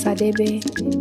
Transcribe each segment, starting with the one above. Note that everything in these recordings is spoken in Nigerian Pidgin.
Osadebe.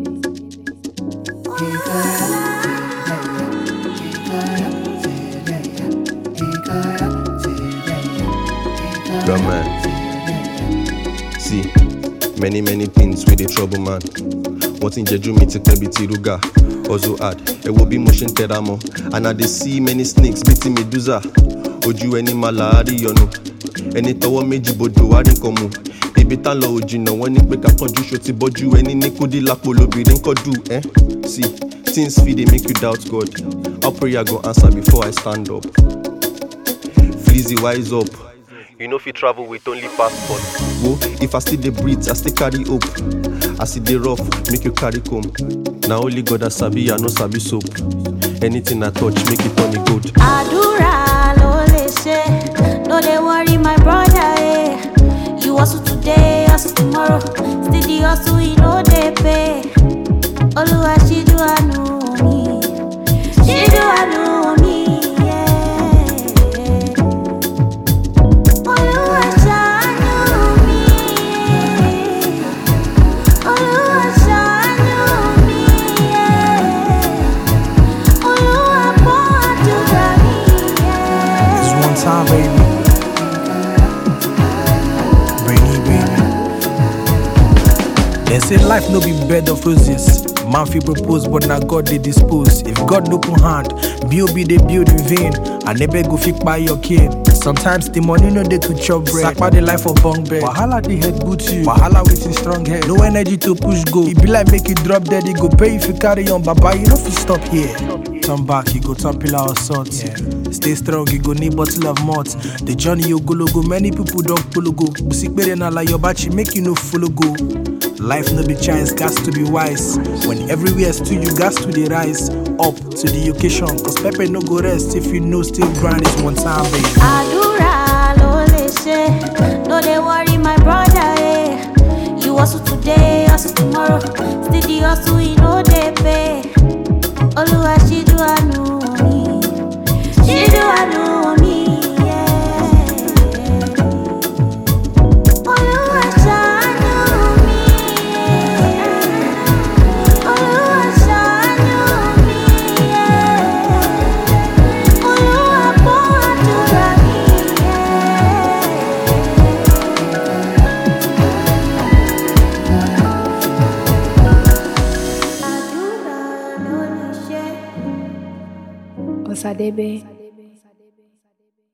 Bro, man. See, many things with the trouble, man. Wọ́n ti ń jẹjú mi ti pẹ́ bí ti rúgà. Also hard, ẹ wo bí mo ṣe ń tẹra mọ́. And I dey see many snakes bí ti Medusa. Ojú ẹni máa làárí yọnu. Ẹni tọwọ́ méjì bodò wá rí nǹkan mu. Ibi tá lọ òjìnà wọ́n ní pé ká kánjú ṣo ti bọ́jú ẹni ní kúdí lápò lóbìnrin kọ́ dù ẹ́. See, things fit dey make you doubt God. How prayer go answer before I stand up? Flizzy, wise up. You no fit travel with only passport. Wo, if I still dey breathe, I still carry hope. As e dey rough, make you carry comb. Na only God I sabi, I no sabi soap. Anything I touch, make it turn to gold. Àdúrà ló lè ṣe, no dey worry my brother. You hustle today, hustle tomorrow. Still the hustle, you no dey pay. Olúwa ṣíjú àánú mi, ṣíjú àánú mi. Time, baby. Brainy, baby. They say life no be bed of roses. Man fi propose, but na God they dispose. If God no put hand, B.O.B. they build in vain. And never go fit buy your king. Sometimes the money no dey to chop bread. Sakpa the life of bunk bed. Wahala the head boot you. Wahala with his strong head. No energy to push go. It be like make you drop dead. It go pay if you carry on, baba. You know fi stop here. Turn back, you go turn pillar of salt. Yeah. Stay strong, you go need bottle of malt. The journey you go logo, many people don't follow go. Busikbere na like your bachi, make you no follow go. Life no be chance, gas to be wise. When everywhere still you gas to the rise. Up to the occasion, cause Pepe no go rest if you know still grind is one time, baby. Àdúrà ló lè ṣe, no dey worry my brother. You hustle today, hustle tomorrow. Still the hustle, you no dey pay. Olúwa ṣíjú àánú mi, ṣíjú àánú mi. Olúwa ṣàánú mi, Olúwa ṣàánú mi. Olúwa gbọ́ àdúrà mi. Àdúrà ló lè ṣe. Osadebe.